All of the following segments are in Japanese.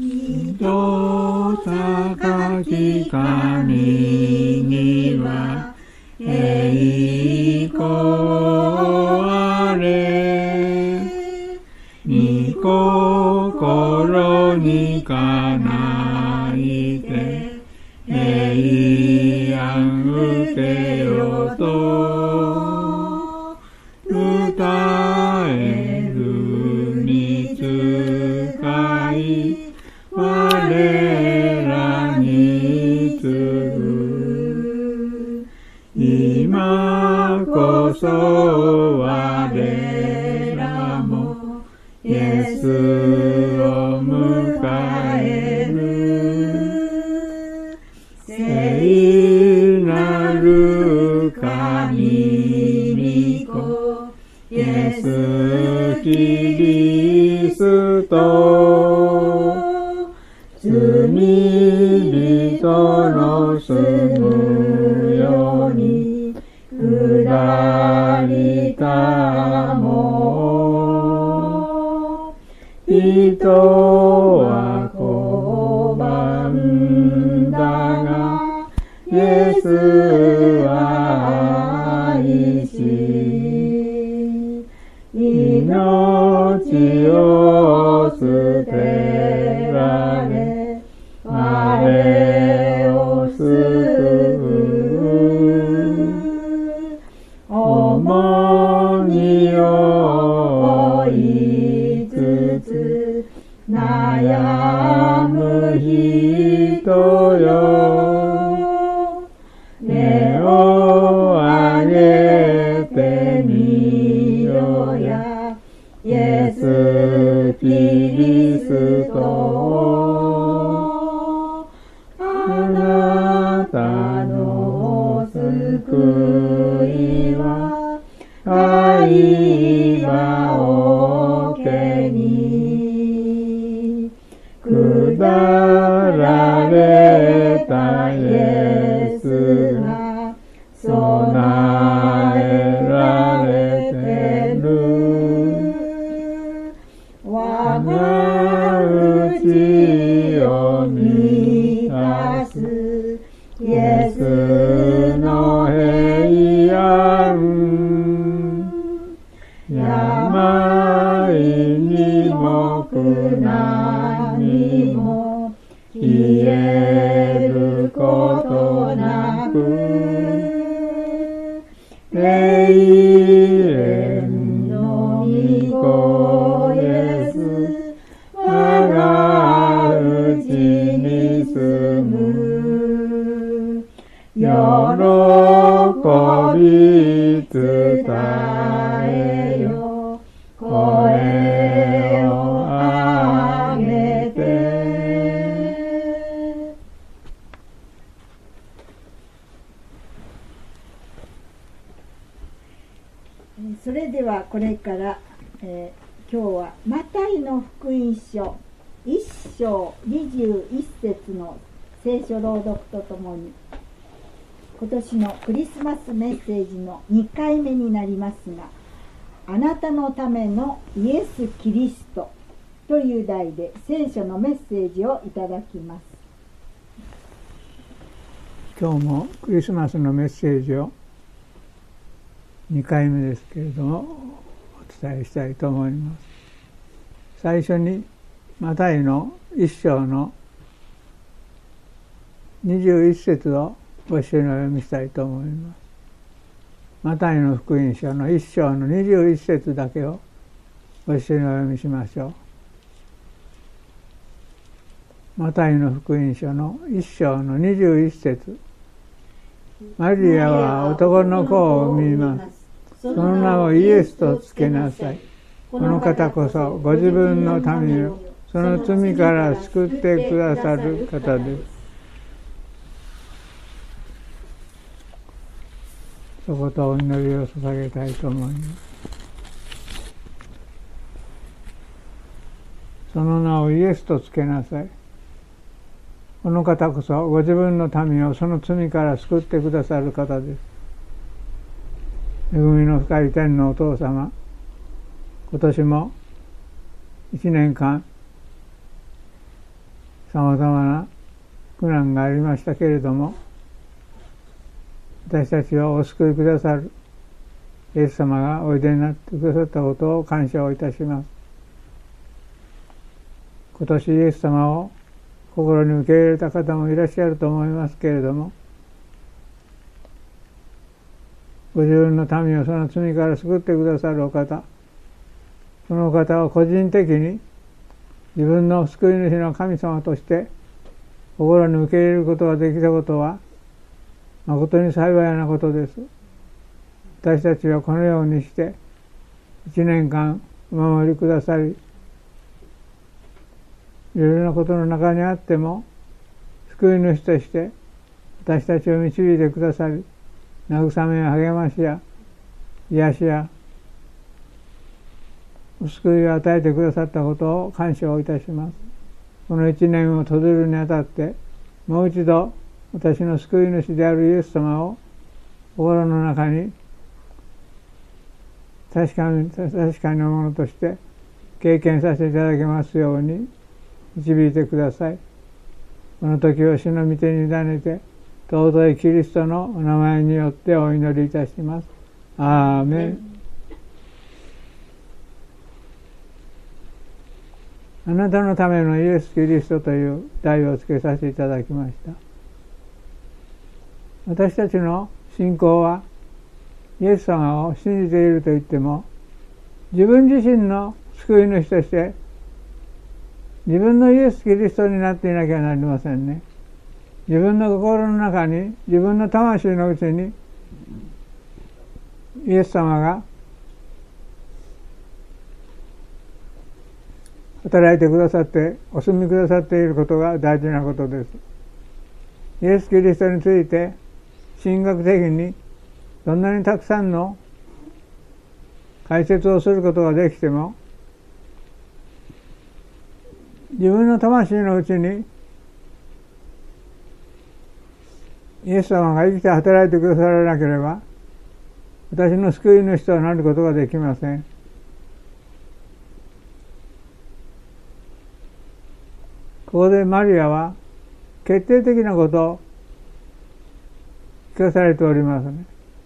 人高き神には栄光あれ。御心にかないて平安受けよと歌える御使い我らに継ぐ。今こそ我らもイエスを迎える。聖なる神御子イエス・キリスト、罪人の住むように下りたも、人は拒んだがイエスは愛し、命を捨てられ我を救う。重荷を負いつつ悩む人よ、目を上げてみよやイエス・キリスト、あなたの救いは愛がおけに下られたイエスが備えられてる。我が内を満たすイエスの平安、病にも苦難にも消えることなく、永遠の御子イエス我が内に住む。喜び伝えよ声を上げて。 それではこれから、今日はマタイの福音書1章21節の聖書朗読とともに今年のクリスマスメッセージの2回目になりますが、あなたのためのイエス・キリストという題で聖書のメッセージをいただきます。 今日もクリスマスのメッセージを2回目ですけれどもお伝えしたいと思います。最初にマタイの1章の21節をご一緒にお読みしたいと思います。マタイの福音書の1章の21節だけをご一緒にお読みしましょう。マタイの福音書の1章の21節、マリアは男の子を産みます。その名をイエスとつけなさい。この方こそご自分の民をその罪から救ってくださる方です。そことお祈りを捧げたいと思います。その名をイエスとつけなさい。この方こそご自分の民をその罪から救ってくださる方です。恵みの深い天のお父様、今年も1年間さまざまな苦難がありましたけれども、私たちはお救いくださるイエス様がおいでになってくださったことを感謝をいたします。今年イエス様を心に受け入れた方もいらっしゃると思いますけれども、ご自分の民をその罪から救ってくださるお方、そのお方を個人的に自分の救い主の神様として心に受け入れることができたことは誠に幸いなことです。私たちはこのようにして1年間お守りくださり、いろいろなことの中にあっても救い主として私たちを導いてくださり、慰めや励ましや癒しやお救いを与えてくださったことを感謝をいたします。この1年を閉じるにあたってもう一度私の救い主であるイエス様を心の中に確かなものとして経験させていただけますように導いてください。この時を主の御手に委ねて尊いキリストのお名前によってお祈りいたします。アーメン。あなたのためのイエス・キリストという題をつけさせていただきました。私たちの信仰はイエス様を信じていると言っても、自分自身の救い主として自分のイエス・キリストになっていなきゃなりませんね。自分の心の中に、自分の魂のうちにイエス様が働いてくださってお住みくださっていることが大事なことです。イエス・キリストについて神学的にどんなにたくさんの解説をすることができても、自分の魂のうちにイエス様が生きて働いてくださらなければ、私の救い主となることができません。ここでマリアは決定的なことを聞かされておりますね。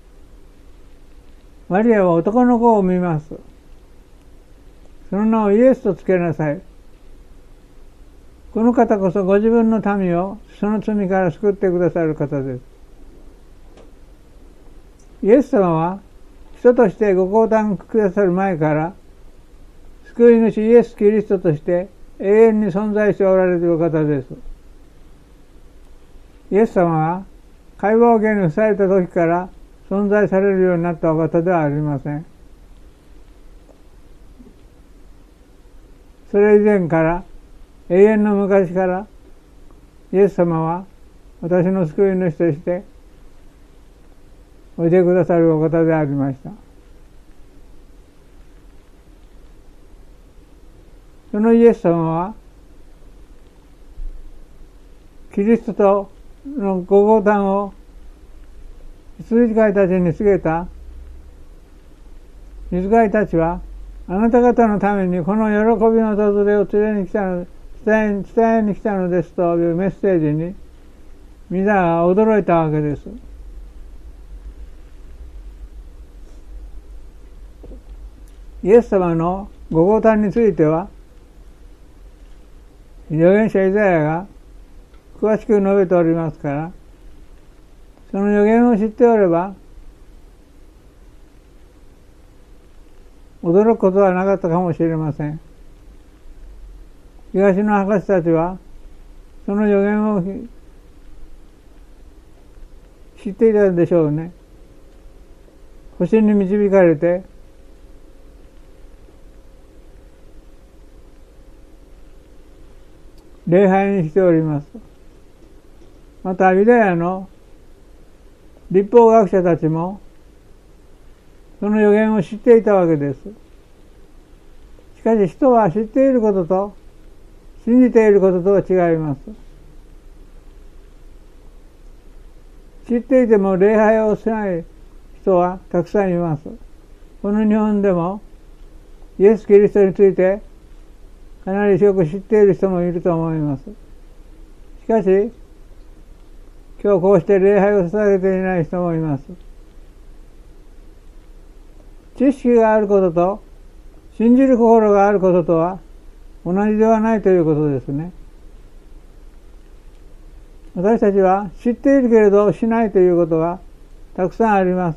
マリアは男の子を産みます。その名をイエスとつけなさい。この方こそご自分の民をその罪から救ってくださる方です。イエス様は人としてご降誕くださる前から救い主イエス・キリストとして永遠に存在しておられるお方です。イエス様は会話を源にされた時から存在されるようになったお方ではありません。それ以前から永遠の昔からイエス様は私の救い主としておいでくださるお方でありました。そのイエス様はキリストとのご降誕を羊飼いたちに告げた。羊飼いたちはあなた方のためにこの喜びの訪れを伝えに来たのですというメッセージに皆が驚いたわけです。イエス様のご降誕については預言者イザヤが詳しく述べておりますから、その預言を知っておれば驚くことはなかったかもしれません。東の博士たちはその預言を知っていたでしょうね。星に導かれて礼拝にしております。またユダヤの律法学者たちもその預言を知っていたわけです。しかし人は知っていることと信じていることとは違います。知っていても礼拝をしない人はたくさんいます。この日本でもイエス・キリストについてかなりよく知っている人もいると思います。 しかし、今日こうして礼拝を捧げていない人もいます。知識があることと信じる心があることとは同じではないということですね。私たちは知っているけれどしないということがたくさんあります。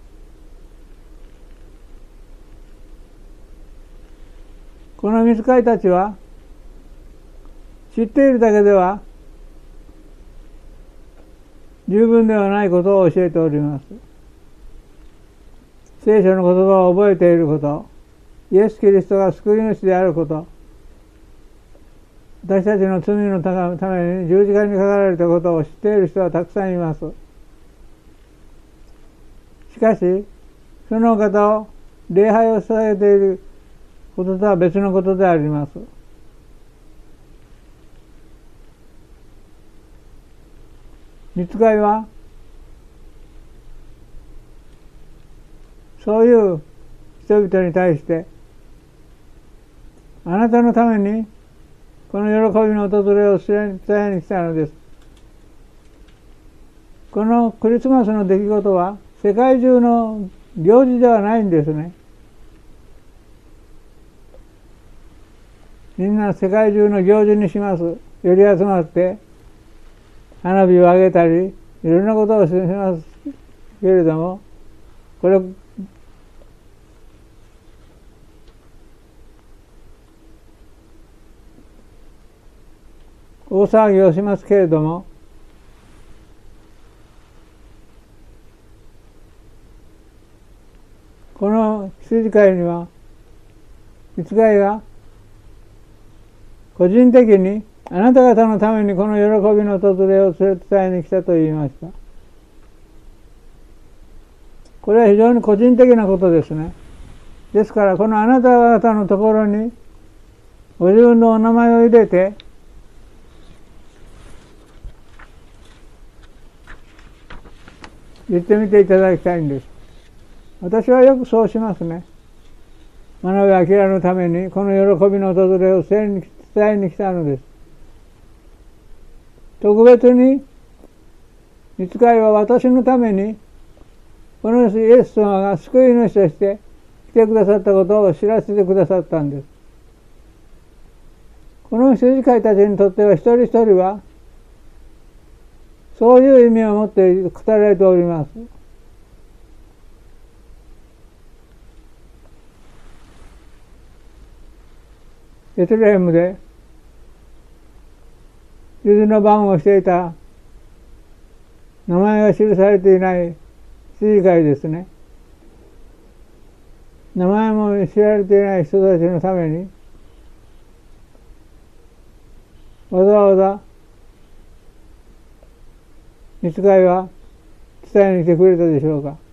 この御使いたちは知っているだけでは十分ではないことを教えております。聖書の言葉を覚えていること、イエス・キリストが救い主であること、私たちの罪のために十字架にかかられたことを知っている人はたくさんいます。しかし、その方を礼拝を捧げていることとは別のことであります。御使いはそういう人々に対して、あなたのためにこの喜びの訪れを伝えに来たのです。このクリスマスの出来事は世界中の行事ではないんですね。みんな世界中の行事にします。寄り集まって花火を上げたりいろんなことをしますけれども、これ大騒ぎをしますけれども、この羊飼いには御使いが個人的にあなた方のためにこの喜びの訪れを伝えに来たと言いました。これは非常に個人的なことですね。ですからこのあなた方のところにご自分のお名前を入れて言ってみていただきたいんです。私はよくそうしますね。真鍋明のためにこの喜びの訪れを伝えに来たのです。特別に御使いは私のためにこのイエス様が救い主として来てくださったことを知らせてくださったんです。この羊飼いたちにとっては一人一人はそういう意味を持って語られております。ベツレヘムで羊の番をしていた名前が記されていない羊飼いですね。名前も知られていない人たちのためにわざわざ御使いは伝えに来てくれたでしょうか。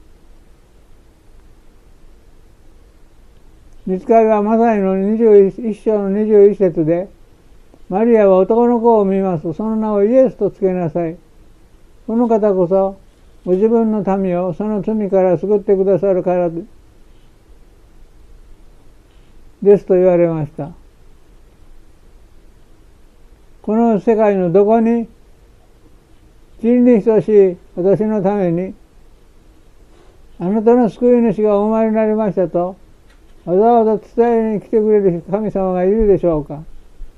御使いはマタイの21章の21節で、マリアは男の子を見ます。その名をイエスとつけなさい。この方こそご自分の民をその罪から救ってくださるからですと言われました。この世界のどこに塵に等しい私のためにあなたの救い主がお生まれになりましたとわざわざ伝えに来てくれる神様がいるでしょうか。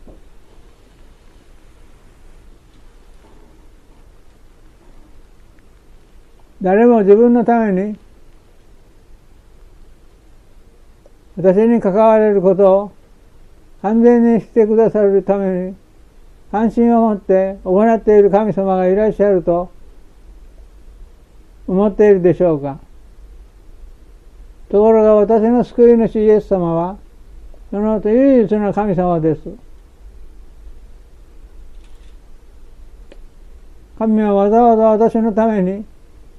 誰も自分のために私に関われることを完全にしてくださるために関心を持って行っている神様がいらっしゃると思っているでしょうか。ところが私の救い主イエス様はその唯一の神様です。神はわざわざ私のために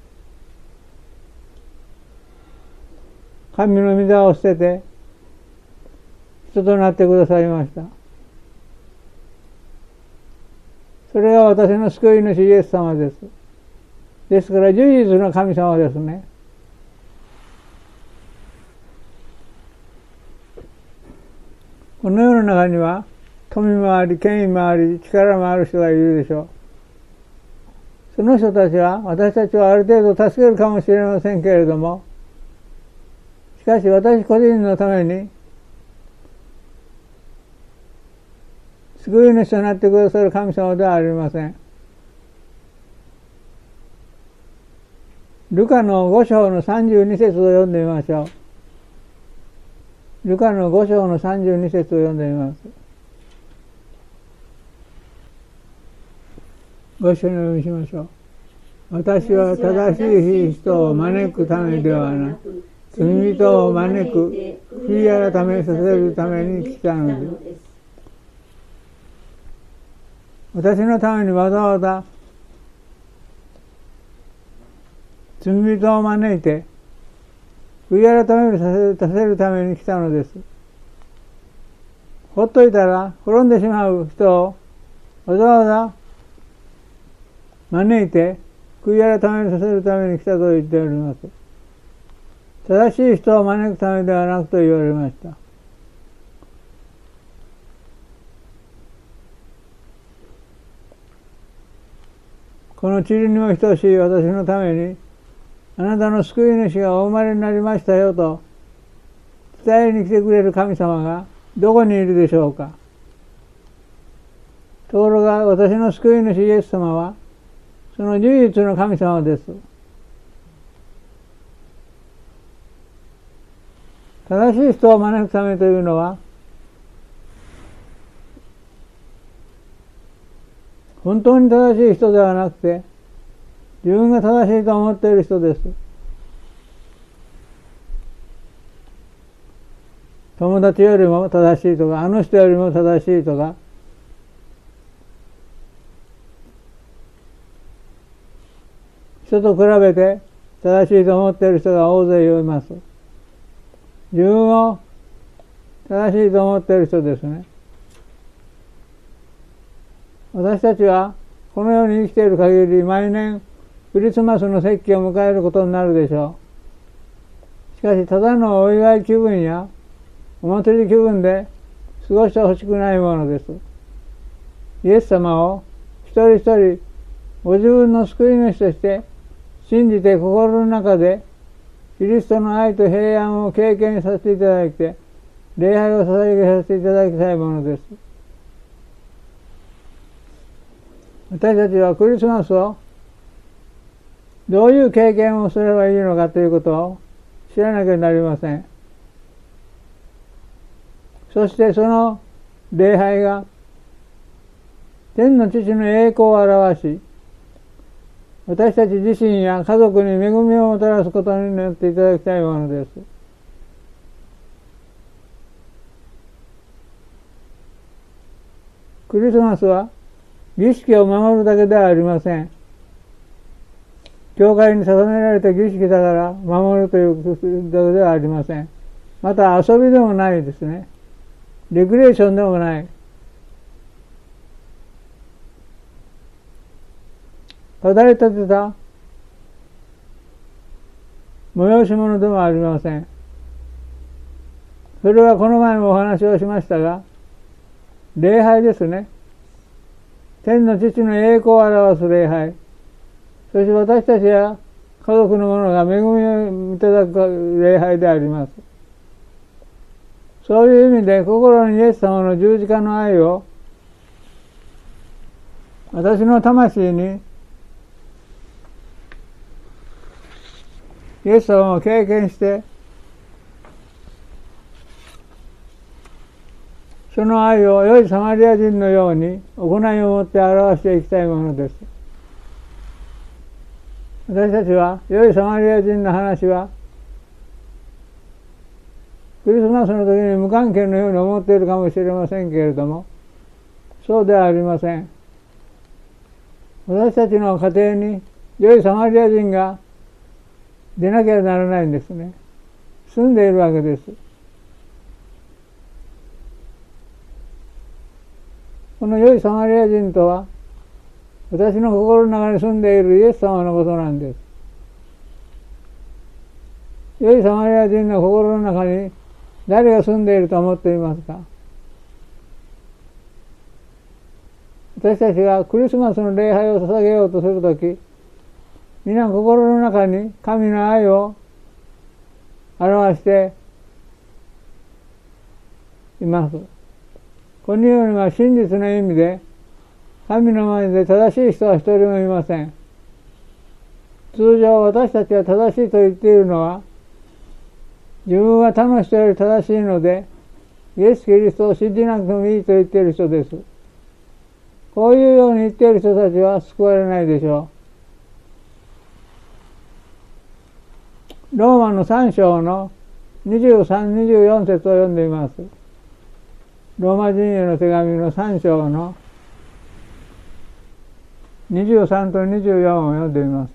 神の御座を捨てて人となってくださいました。それが私の救い主イエス様です。ですから唯一の神様ですね。この世の中には富もあり、権威もあり、力もある人がいるでしょう。その人たちは私たちをある程度助けるかもしれませんけれども、しかし私個人のために救い主となってくださる神様ではありません。ルカの5章の32節を読んでみましょう。ルカの5章の32節を読んでみます。ご一緒にお読みしましょう。私は正しい人を招くためではなく、罪人を招く、悔い改めさせるために来たのです。私のためにわざわざ罪人を招いて、悔い改めさせるために来たのです。ほっといたら滅んでしまう人をわざわざ招いて悔い改めさせるために来たと言っております。正しい人を招くためではなくと言われました。この塵にも等しい私のためにあなたの救い主がお生まれになりましたよと伝えに来てくれる神様がどこにいるでしょうか。ところが私の救い主イエス様はその唯一の神様です。正しい人を招くためというのは、本当に正しい人ではなくて、自分が正しいと思っている人です。友達よりも正しいとか、あの人よりも正しいとか、人と比べて正しいと思っている人が大勢います。自分を正しいと思っている人ですね。私たちはこの世に生きている限り毎年クリスマスの節期を迎えることになるでしょう。しかしただのお祝い気分やお祭り気分で過ごしてほしくないものです。イエス様を一人一人ご自分の救い主として信じて心の中でキリストの愛と平安を経験させていただいて礼拝を捧げさせていただきたいものです。私たちはクリスマスをどういう経験をすればいいのかということを知らなきゃなりません。そしてその礼拝が天の父の栄光を表し、私たち自身や家族に恵みをもたらすことになっていただきたいものです。クリスマスは儀式を守るだけではありません。教会に定められた儀式だから守るというだけではありません。また遊びでもないですね。レクレーションでもない。飾り立てた催し物でもありません。それはこの前もお話をしましたが、礼拝ですね。天の父の栄光を表す礼拝。そして私たちや家族の者が恵みをいただく礼拝であります。そういう意味で心にイエス様の十字架の愛を私の魂にイエス様を経験してその愛を良いサマリア人のように行いをもって表していきたいものです。私たちは良いサマリア人の話はクリスマスの時に無関係のように思っているかもしれませんけれども、そうではありません。私たちの家庭に良いサマリア人が出なきゃならないんですね。住んでいるわけです。この良いサマリア人とは私の心の中に住んでいるイエス様のことなんです。良いサマリア人の心の中に誰が住んでいると思っていますか？ 私たちがクリスマスの礼拝を捧げようとするとき、皆心の中に神の愛を表しています。このようには真実の意味で、神の前で正しい人は一人もいません。通常私たちは正しいと言っているのは、自分は他の人より正しいので、イエス・キリストを信じなくてもいいと言っている人です。こういうように言っている人たちは救われないでしょう。ローマの3章の23、24節を読んでいます。ローマ人への手紙の3章の23と24を読んでみます。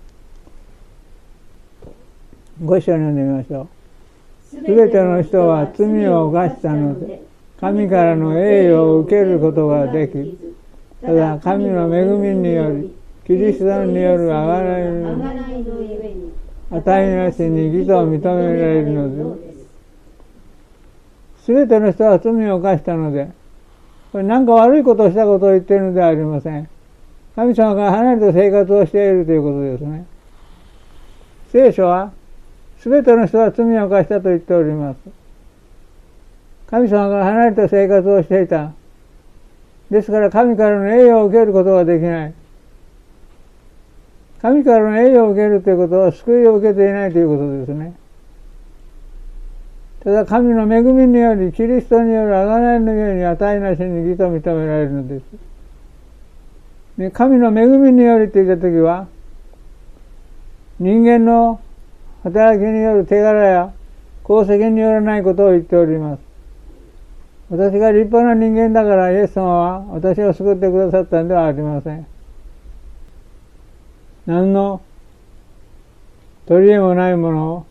ご一緒に読んでみましょう。すべての人は罪を犯したので、神からの栄誉を受けることができ、ただ神の恵みにより、キリストによる贖いのゆえに、値なしに義と認められるのです。すべての人は罪を犯したので、これ何か悪いことをしたことを言っているのではありません。神様から離れた生活をしているということですね。聖書は、すべての人は罪を犯したと言っております。神様から離れた生活をしていた。ですから神からの栄誉を受けることができない。神からの栄誉を受けるということは救いを受けていないということですね。ただ神の恵みにより、キリストによる贖いのゆえに値なしに義と認められるのです。神の恵みによりと言ったときは、人間の働きによる手柄や功績によらないことを言っております。私が立派な人間だからイエス様は私を救ってくださったんではありません。何の取り柄もないものを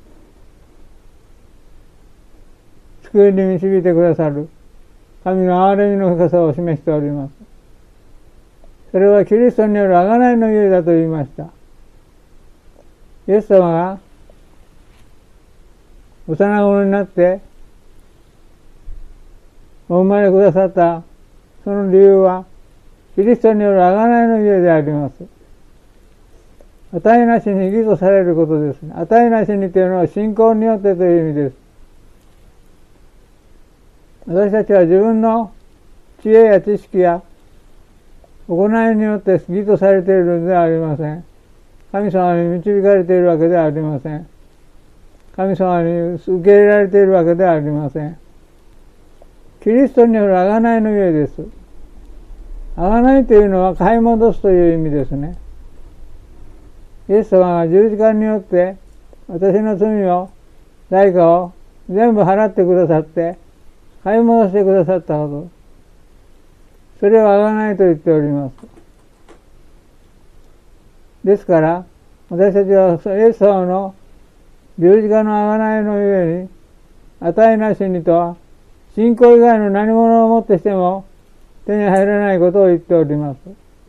救いに導いてくださる神の憐れみの深さを示しております。それはキリストによる贖いのゆえだと言いました。イエス様が幼子になってお生まれくださったその理由はキリストによる贖いのゆえであります。値なしに義とされることですね。値なしにというのは信仰によってという意味です。私たちは自分の知恵や知識や行いによって義とされているのではありません。神様に導かれているわけではありません。神様に受け入れられているわけではありません。キリストによる贖いのゆえです。贖いというのは買い戻すという意味ですね。イエス様が十字架によって私の罪を、代価を全部払ってくださって買い戻してくださったこと。それを贖いと言っております。ですから私たちはイエス様の十字架の贖いのゆえに、値なしにとは信仰以外の何物をもってしても手に入らないことを言っております。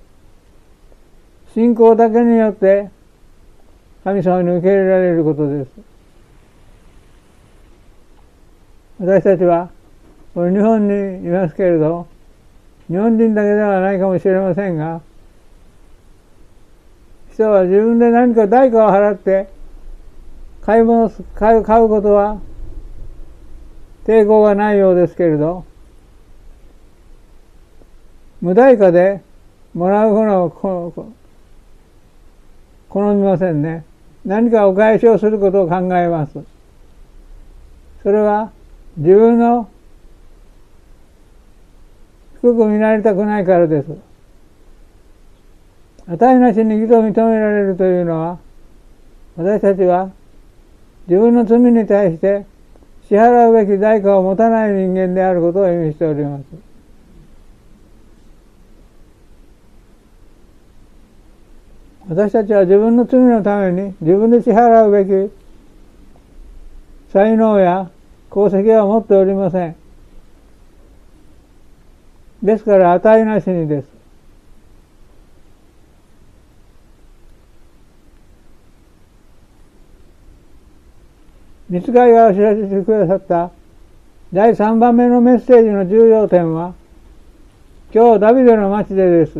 信仰だけによって神様に受け入れられることです。私たちはこの日本にいますけれど、日本人だけではないかもしれませんが、人は自分で何か代価を払って買うことは抵抗がないようですけれど、無代価でもらうものを好みませんね。何かお返しをすることを考えます。それは自分の低く見られたくないからです。値なしに義と認められるというのは、私たちは自分の罪に対して支払うべき代価を持たない人間であることを意味しております。私たちは自分の罪のために自分で支払うべき才能や功績は持っておりません。ですから値なしにです。御使いがお知らせしてくださった第3番目のメッセージの重要点は、 今日ダビデの町でです。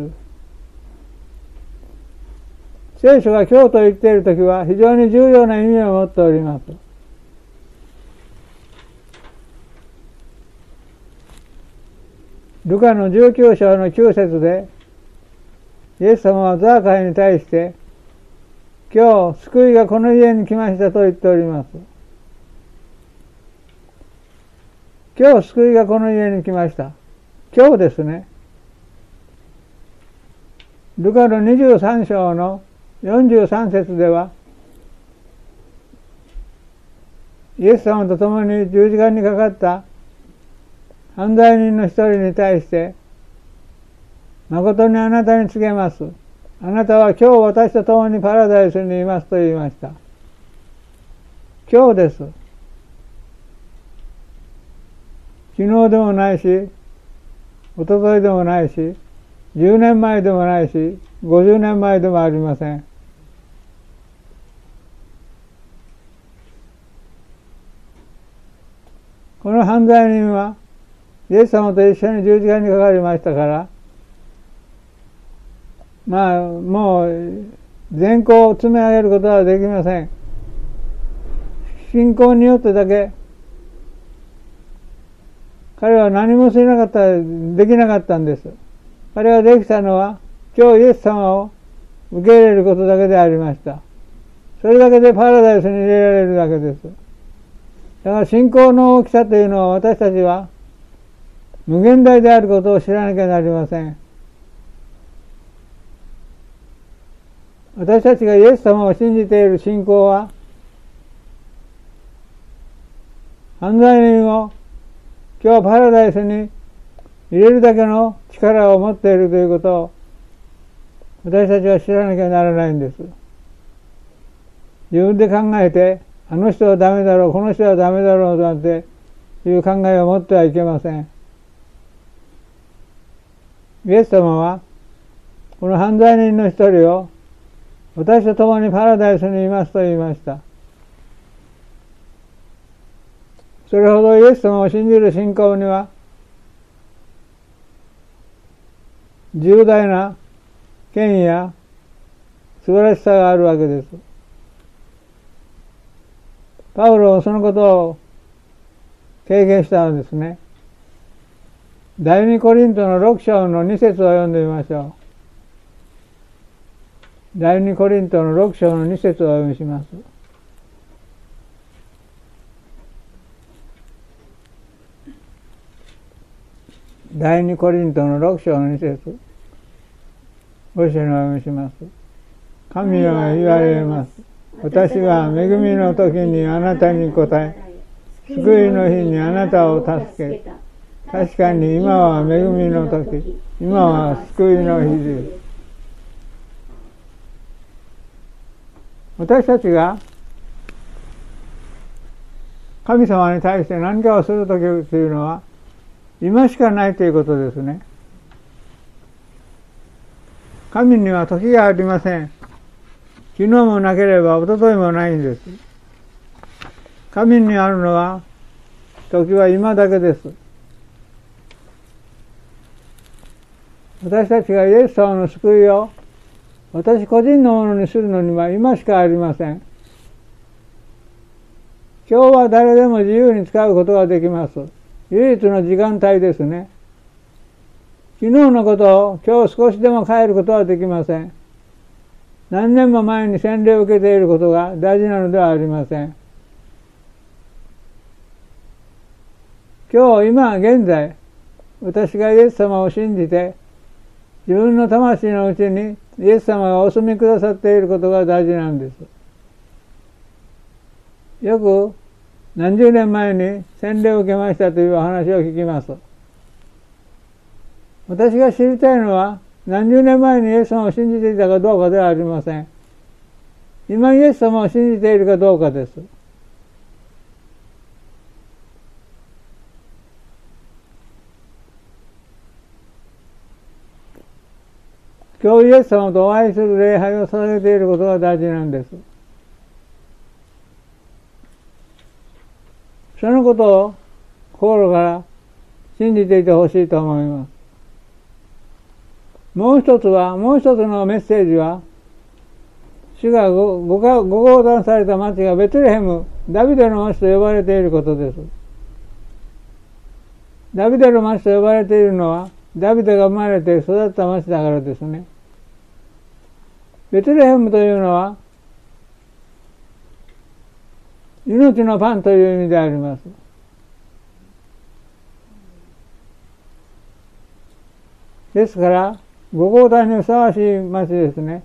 聖書が今日と言っているときは非常に重要な意味を持っております。ルカの19章の9節で、イエス様はザーカイに対して、今日救いがこの家に来ましたと言っております。今日救いがこの家に来ました。今日ですね。ルカの23章の43節では、イエス様と共に十字架にかかった犯罪人の一人に対して、誠にあなたに告げます。あなたは今日私と共にパラダイスにいますと言いました。今日です。昨日でもないし、一昨日でもないし、10年前でもないし、50年前でもありません。この犯罪人は、イエス様と一緒に十字架にかかりましたから、もう、善行を積み上げることはできません。信仰によってだけ、彼は何もしなかった、できなかったんです。彼ができたのは、今日イエス様を受け入れることだけでありました。それだけでパラダイスに入れられるだけです。だから信仰の大きさというのは私たちは無限大であることを知らなきゃなりません。私たちがイエス様を信じている信仰は、犯罪人を今日パラダイスに入れるだけの力を持っているということを私たちは知らなきゃならないんです。自分で考えて、あの人はダメだろう、この人はダメだろうなんていう考えを持ってはいけません。イエス様はこの犯罪人の一人を私と共にパラダイスにいますと言いました。それほどイエス様を信じる信仰には重大な権威や素晴らしさがあるわけです。パウロはそのことを経験したのですね。第二コリントの6章の2節を読んでみましょう。第二コリントの6章の2節をお読みします。第二コリントの6章の2節、ご一緒にお読みします。神は言われます。私は恵みの時にあなたに応え、救いの日にあなたを助け、確かに今は恵みの時、今は救いの日です。私たちが神様に対して何かをするときというのは今しかないということですね。神には時がありません。昨日もなければ一昨日もないんです。神にあるのは時は今だけです。私たちがイエス様の救いを私個人のものにするのには今しかありません。今日は誰でも自由に使うことができます。唯一の時間帯ですね。昨日のことを今日少しでも変えることはできません。何年も前に洗礼を受けていることが大事なのではありません。今日今現在、私がイエス様を信じて自分の魂のうちにイエス様がお住みくださっていることが大事なんです。よく何十年前に洗礼を受けましたという話を聞きます。私が知りたいのは何十年前にイエス様を信じていたかどうかではありません。今イエス様を信じているかどうかです。今日イエス様とお会いする礼拝を捧げていることが大事なんです。そのことを心から信じていてほしいと思います。 もう一つのメッセージは、主がご降誕された町がベツレヘム、ダビデの町と呼ばれていることです。ダビデの町と呼ばれているのは、ダビデが生まれて育った町だからですね。ベツレヘムというのは、命のパンという意味であります。ですから、ご降誕にふさわしい町ですね。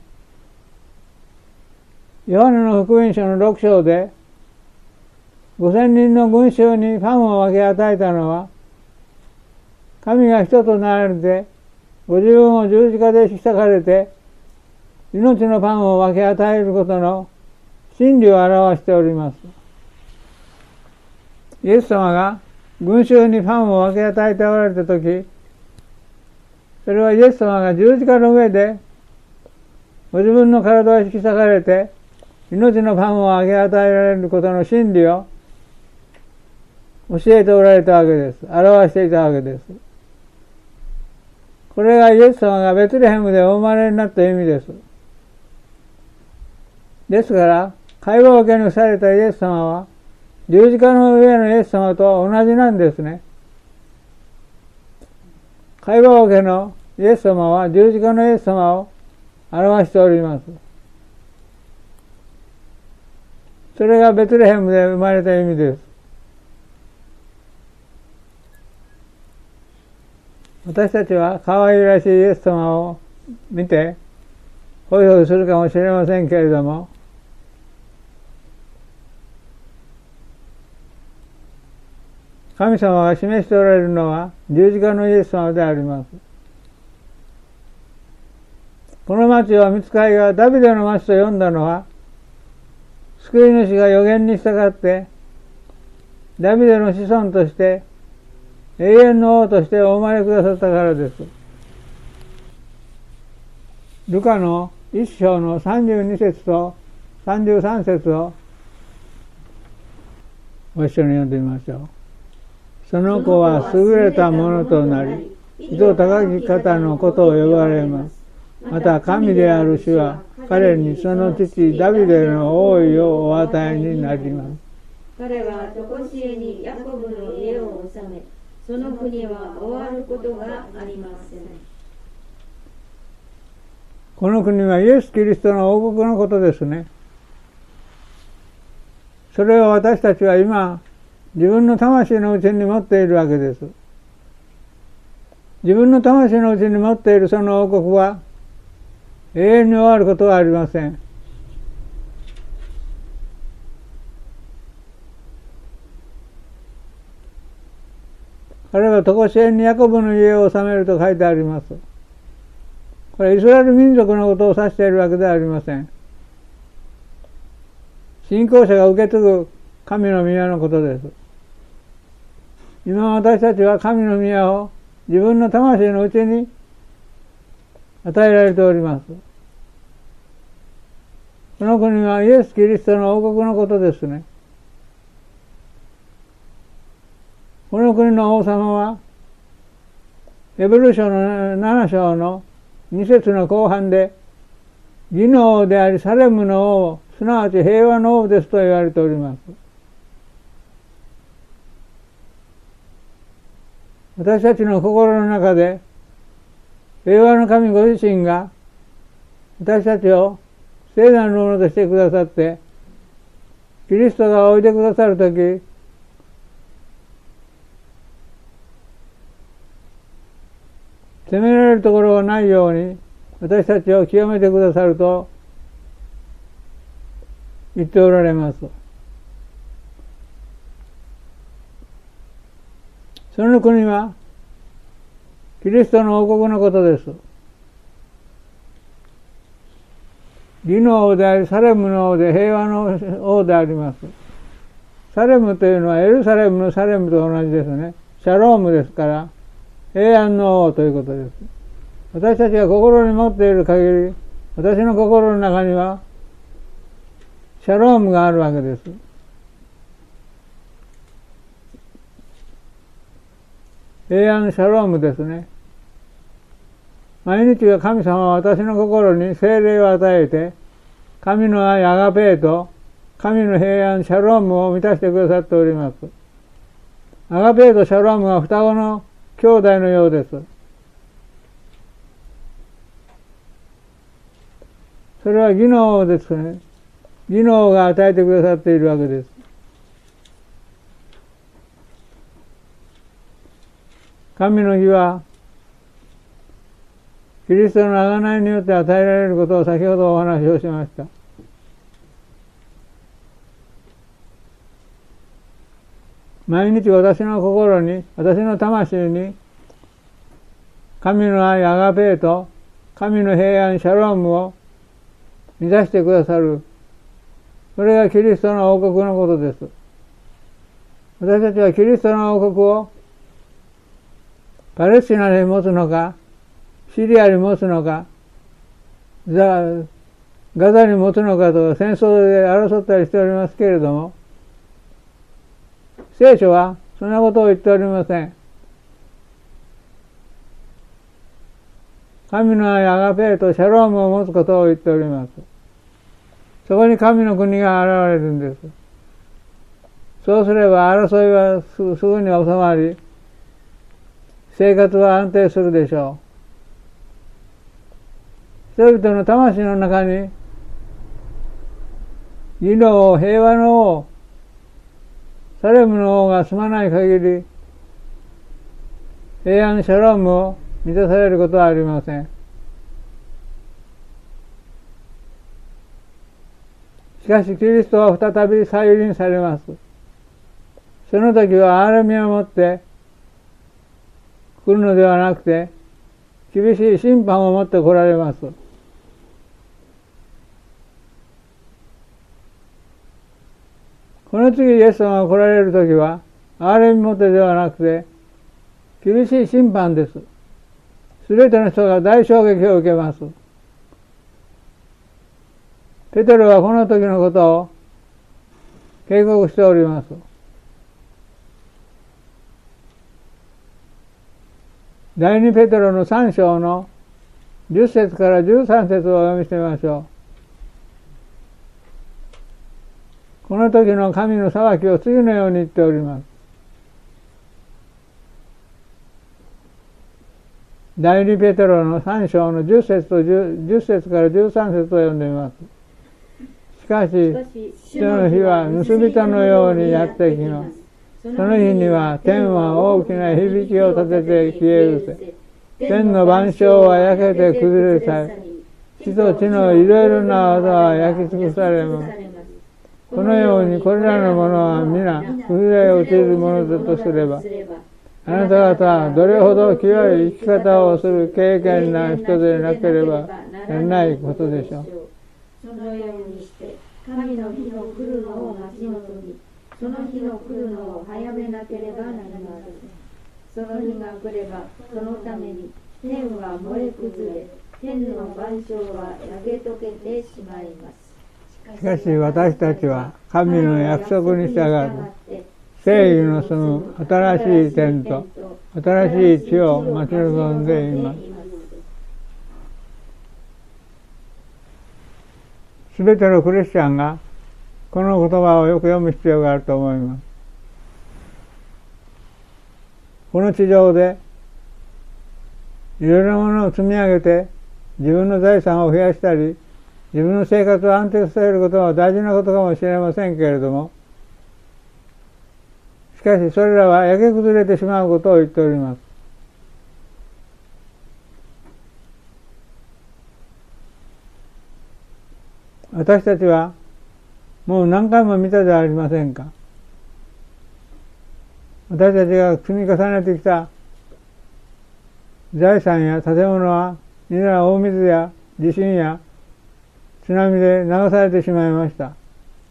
ヨハネの福音書の6章で、5000人の群衆にパンを分け与えたのは、神が人となられて、ご自分を十字架で引き裂かれて、命のパンを分け与えることの真理を表しております。イエス様が群衆にパンを分け与えておられたとき、それはイエス様が十字架の上で、ご自分の体を引き裂かれて、命のパンを分け与えられることの真理を教えておられたわけです。表していたわけです。これがイエス様がベツレヘムでお生まれになった意味です。ですから、会話受けにされたイエス様は、十字架の上のイエス様と同じなんですね。会話受けのイエス様は十字架のイエス様を表しております。それがベツレヘムで生まれた意味です。私たちは可愛らしいイエス様を見てホイホイするかもしれませんけれども、神様が示しておられるのは十字架のイエス様であります。この町を御使いがダビデの町と呼んだのは、救い主が預言に従ってダビデの子孫として永遠の王としてお生まれくださったからです。ルカの1章の32節と33節をご一緒に読んでみましょう。その子は優れたものとなり、意図高き方のことを呼ばれます。また神である主は彼にその父ダビデの王位をお与えになります。 彼は常しえにヤコブの家を治め、その国は終わることがありません。 この国はイエス・キリストの王国のことですね。それを私たちは今自分の魂のうちに持っているわけです。自分の魂のうちに持っているその王国は永遠に終わることはありません。彼は常しえにヤコブの家を治めると書いてあります。これはイスラエル民族のことを指しているわけではありません。信仰者が受け継ぐ神の宮のことです。今私たちは神の宮を自分の魂のうちに与えられております。この国はイエス・キリストの王国のことですね。この国の王様はヘブル書の7章の2節の後半で義の王でありサレムの王、すなわち平和の王ですと言われております。私たちの心の中で平和の神ご自身が私たちを聖なるものとしてくださって、キリストがおいでくださるとき、責められるところがないように私たちを清めてくださると言っておられます。その国はキリストの王国のことです。義の王でありサレムの王で平和の王であります。サレムというのはエルサレムのサレムと同じですね。シャロームですから平安の王ということです。私たちが心に持っている限り、私の心の中にはシャロームがあるわけです。平安シャロームですね。 毎日が神様は私の心に聖霊を与えて、神の愛アガペーと神の平安シャロームを満たしてくださっております。アガペーとシャロームは双子の兄弟のようです。それは技能ですね。技能が与えてくださっているわけです。神の義はキリストの贖いによって与えられることを先ほどお話をしました。毎日私の心に、私の魂に神の愛アガペーと神の平安シャロームを満たしてくださる。それがキリストの王国のことです。私たちはキリストの王国をパレスチナに持つのか、シリアに持つのか、ガザに持つのかと戦争で争ったりしておりますけれども、聖書はそんなことを言っておりません。神の愛アガペーとシャロームを持つことを言っております。そこに神の国が現れるんです。そうすれば争いはすぐに収まり、生活は安定するでしょう。人々の魂の中に義の王、平和の王、サレムの王が住まない限り、平安シャロームを満たされることはありません。しかしキリストは再び再臨されます。その時は憐れみをもって来るのではなくて、厳しい審判をもって来られます。この次イエス様が来られる時は憐れみもってではなくて厳しい審判です。すべての人が大衝撃を受けます。ペテロはこの時のことを警告しております。第二ペテロの3章の10節から13節をお読みしてみましょう。この時の神の裁きを次のように言っております。第二ペテロの3章の10節から13節を読んでみます。しかし、主の日は盗人のようにやってきます。その日には天は大きな響きを立てて消え失せ、天の万象は焼けて崩れ去り、地と地のいろいろな技は焼き尽くされます。このようにこれらのものは皆崩れ落ちるものだとすれば、あなた方はどれほど清い生き方をする敬虔な人でなければならないことでしょう。 そのようにして神の日の来るのを待ち望み、その日の来るのを早めなければなりません。その日が来れば、そのために天は燃え崩れ、天の万象は焼け溶けてしまいます。 しかし私たちは神の約束に従って正義の住む新しい天と新しい地を待ち望んでいます。すべてのクリスチャンがこの言葉をよく読む必要があると思います。この地上でいろいろなものを積み上げて自分の財産を増やしたり自分の生活を安定させることは大事なことかもしれませんけれども、しかしそれらは焼け崩れてしまうことを言っております。私たちはもう何回も見たではありませんか。私たちが積み重ねてきた財産や建物は皆大水や地震や津波で流されてしまいました。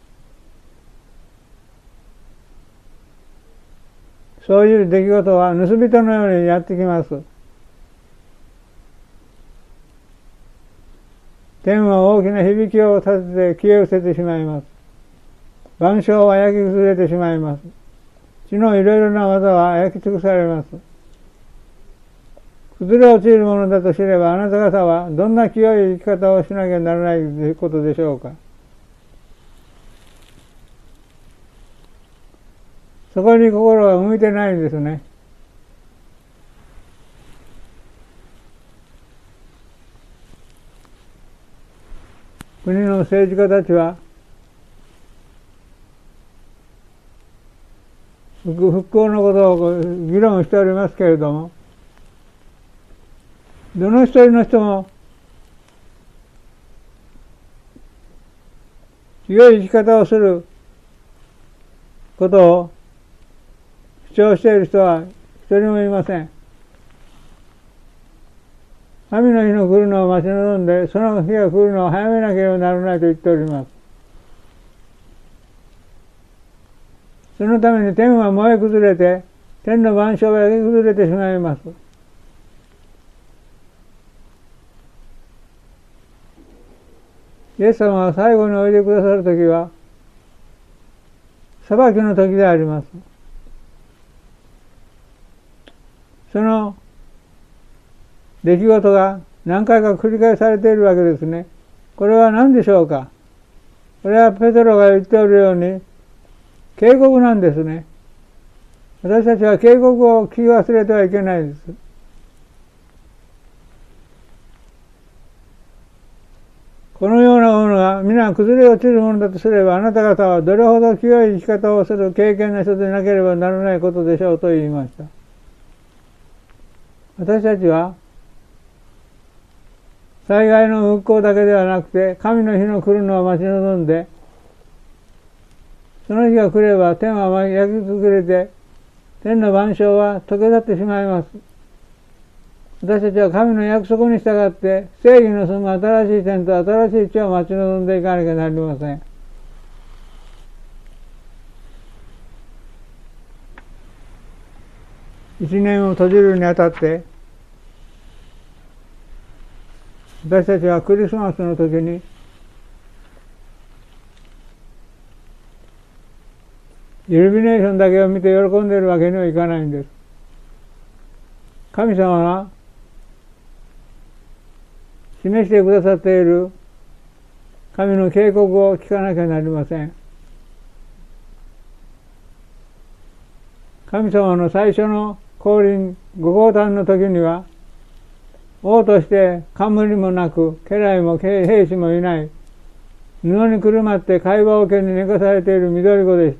そういう出来事は盗人のようにやってきます。天は大きな響きを立てて消え失せてしまいます。万象は焼き崩れてしまいます。地のいろいろな技は焼き尽くされます。 崩れ落ちるものだと知れば、あなた方はどんな清い生き方をしなきゃならないことでしょうか。そこに心が向いてないんですね。国の政治家たちは復興のことを議論しておりますけれども、どの一人の人も良い生き方をすることを主張している人は一人もいません。神の日の来るのを待ち望んで、その日が来るのを早めなければならないと言っております。そのために天は燃え崩れて、天の万象が焼け崩れてしまいます。イエス様が最後においでくださるときは、裁きの時であります。その出来事が何回か繰り返されているわけですね。これは何でしょうか。これはペテロが言っておるように、警告なんですね。私たちは警告を聞き忘れてはいけないです。このようなものが皆崩れ落ちるものだとすれば、あなた方はどれほど清い生き方をする経験な人でなければならないことでしょうと言いました。私たちは災害の復興だけではなくて、神の日の来るのを待ち望んで、その日が来れば天は焼き崩れて、天の万象は溶け去ってしまいます。私たちは神の約束に従って正義の住む新しい天と新しい地を待ち望んでいかなきゃなりません。一年を閉じるにあたって私たちはクリスマスの時にイルミネーションだけを見て喜んでいるわけにはいかないんです。神様が示してくださっている神の警告を聞かなきゃなりません。神様の最初の降臨ご降誕の時には、王として冠もなく家来も兵士もいない、布にくるまって貝羽桶に寝かされている緑子でした。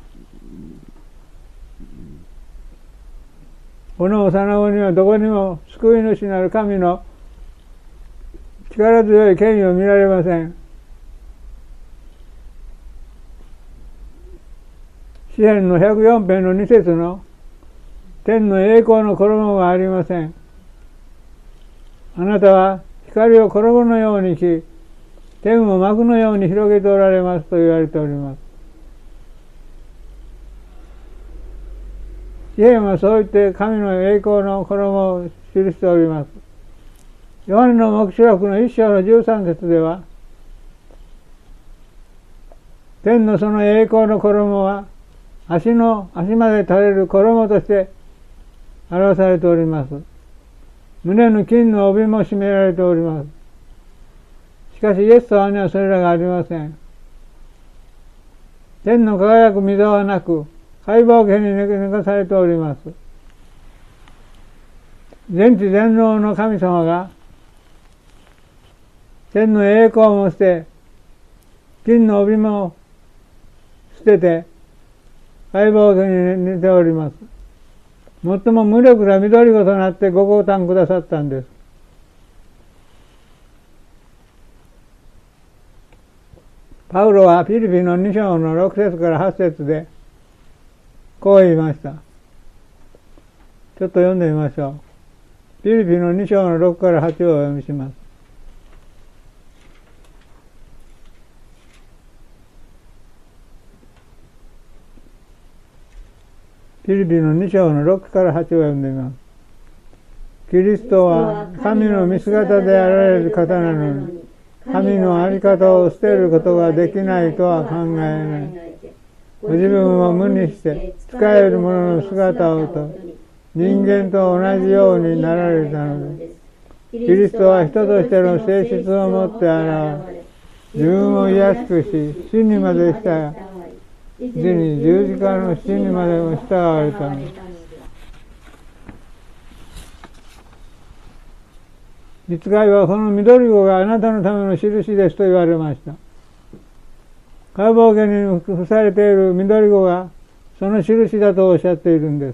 この幼子にはどこにも救い主なる神の力強い権威を見られません。詩編の104編の2節の天の栄光の衣がありません。あなたは光を衣のようにし、天を幕のように広げておられますと言われております。詩編はそう言って神の栄光の衣を記しております。ヨハネの黙示録の1章の13節では、天のその栄光の衣は足まで垂れる衣として表されております。胸の金の帯も締められております。しかしイエス様にはそれらがありません。天の輝く溝はなく、貝羽桶に寝かされております。全知全能の神様が天の栄光も捨て、金の帯も捨てて、貝羽桶に寝ております。最も無力な緑子となってご降誕くださったんです。パウロはフィリピの2章の6節から8節でこう言いました。ちょっと読んでみましょう。フィリピの2章の6から8をお読みします。フィリピの2章の6から8を読んでみます。キリストは神の見姿であられる方なのに、神の在り方を捨てることができないとは考えない。ご自分を無にして、仕える者の姿をと、 人間と同じようになられたのです。キリストは人としての性質を持って現れ、自分を癒しくし、死にまで従い、実に十字架の死にまでも従われたのです。御使いはこの緑子があなたのための印ですと言われました。解剖家に付されている緑子がその印だとおっしゃっているんです。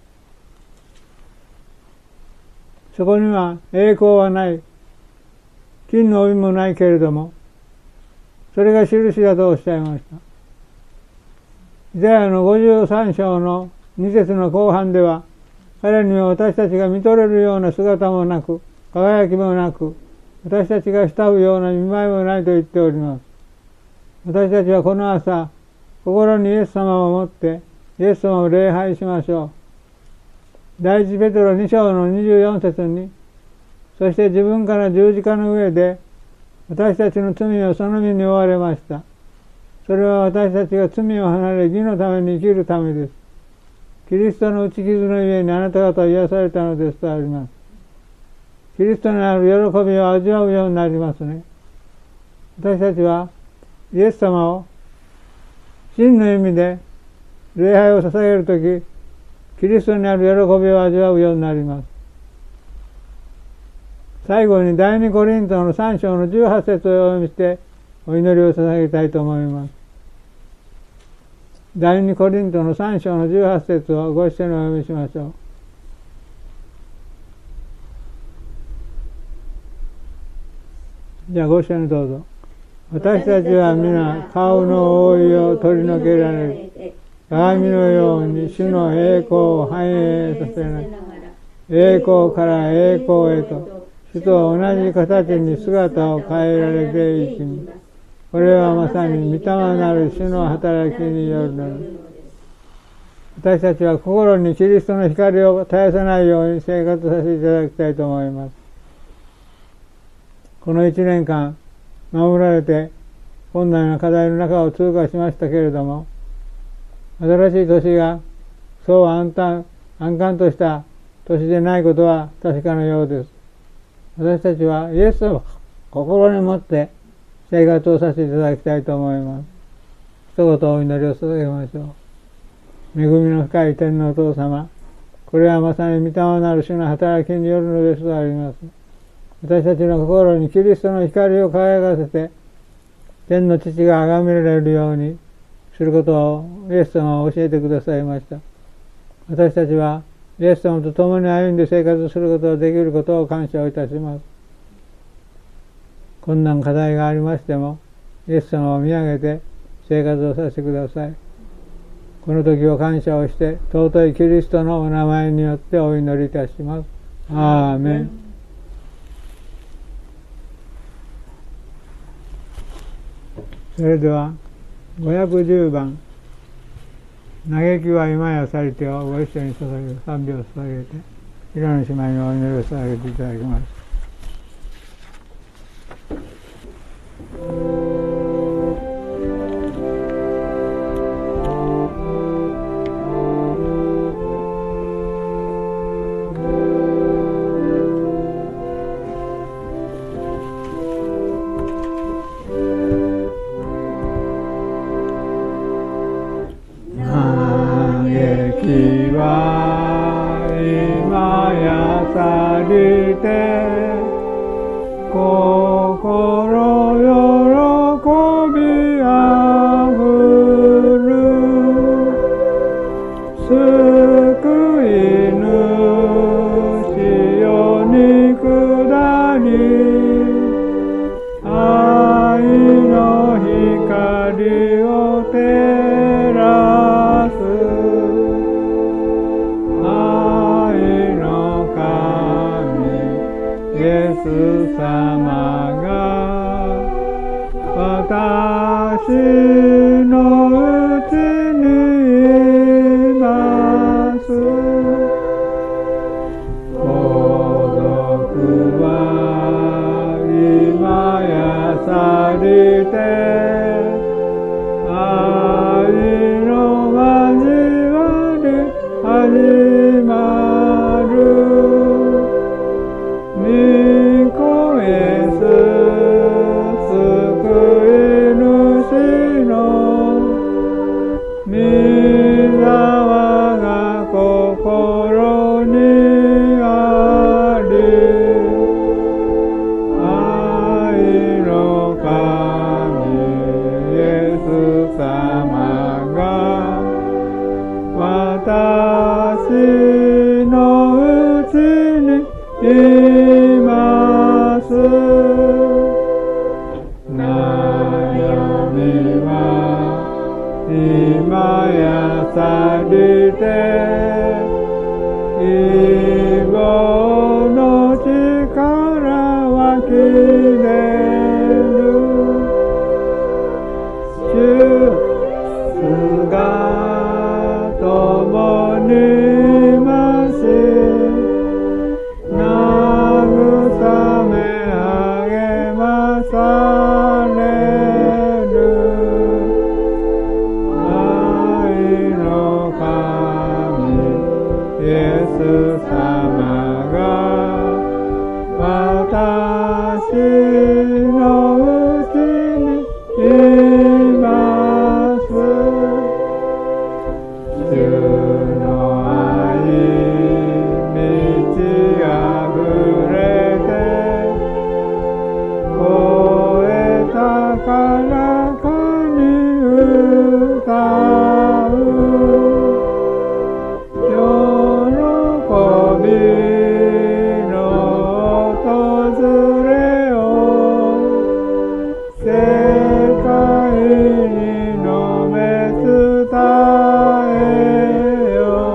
そこには栄光はない、金の帯もないけれども、それが印だとおっしゃいました。イザヤの53章の2節の後半では、彼には私たちが見とれるような姿もなく、輝きもなく、私たちが慕うような見舞いもないと言っております。私たちはこの朝、心にイエス様を持って、イエス様を礼拝しましょう。第一ペテロ2章の24節に、そして自分から十字架の上で、私たちの罪をその身に負われました。それは私たちが罪を離れ義のために生きるためです。キリストの打ち傷のゆえにあなた方は癒されたのですとあります。キリストにある喜びを味わうようになりますね。私たちはイエス様を真の意味で礼拝を捧げるとき、キリストにある喜びを味わうようになります。最後に第二コリントの3章の18節をお読みしてお祈りを捧げたいと思います。第二コリントの3章の18節をご一緒にお読みしましょう。じゃあご一緒にどうぞ。私たちは皆顔の覆いを取り除けられる鏡のように主の栄光を反映させながら、栄光から栄光へと主と同じ形に姿を変えられていきます。これはまさに御霊なる主の働きによるのです。私たちは心にキリストの光を絶やさないように生活させていただきたいと思います。この1年間守られて困難な課題の中を通過しましたけれども、新しい年がそう安閑とした年でないことは確かのようです。私たちはイエスを心に持って生活をさせていただきたいと思います。一言お祈りを捧げましょう。恵みの深い天のお父様、これはまさに御霊なる主の働きによるのですとあります。私たちの心にキリストの光を輝かせて、天の父が崇められるようにすることをイエス様は教えてくださいました。私たちはイエス様と共に歩んで生活することができることを感謝をいたします。困難課題がありましても、イエス様を見上げて生活をさせてください。この時を感謝をして、尊いキリストのお名前によってお祈りいたします。アーメン。それでは510番嘆きは今や去りてをご一緒に捧げる賛美を捧げて、平野姉妹にお祈りを捧げていただきます。始ま悩みは今や去りて希望の力はきれる主が共にいます慰め励まされる愛の神イエス様が私のうちにいます主の愛満ち溢れて超えたからかに歌う喜びの訪れを世界に述べ伝えよ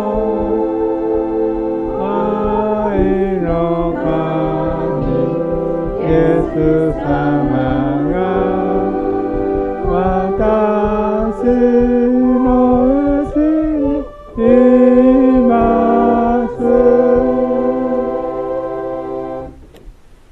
愛の神イエス様が私